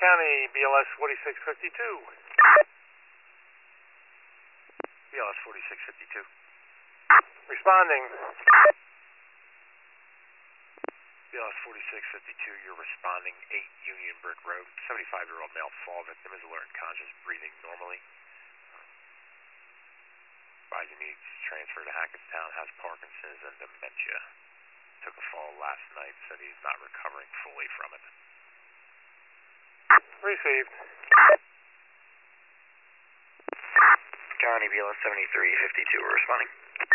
County, BLS 4652. BLS 4652. Responding. BLS 4652, you're responding 8 Union Brick Road. 75-year-old male fall victim is alert and conscious, breathing normally. Advising needs transfer to Hackettstown, has Parkinson's and dementia. Took a fall last night, said he's not recovering fully from it. Received. County, BLS 7352, we're responding.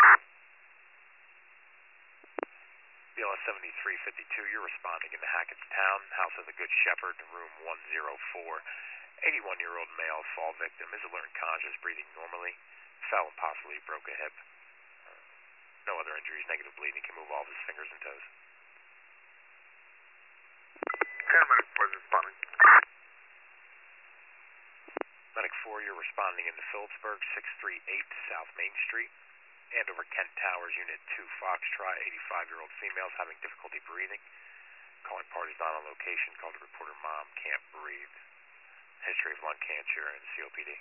BLS 7352, you're responding into Hackettstown, House of the Good Shepherd, room 104. 81-year-old male fall victim is alert and conscious, breathing normally. Fell and possibly broke a hip. No other injuries, negative bleeding, can move all of his fingers and toes. 10 minutes for responding. Medic 4, you're responding into Phillipsburg, 638 South Main Street. Andover Kent Towers, Unit 2 Foxtrot, 85-year-old females having difficulty breathing. Calling parties not on location, called the reporter mom, can't breathe. History of lung cancer and COPD.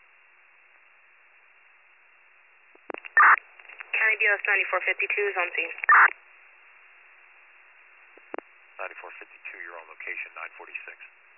County BLS 9452 is on scene. 9452, you're on location, 946.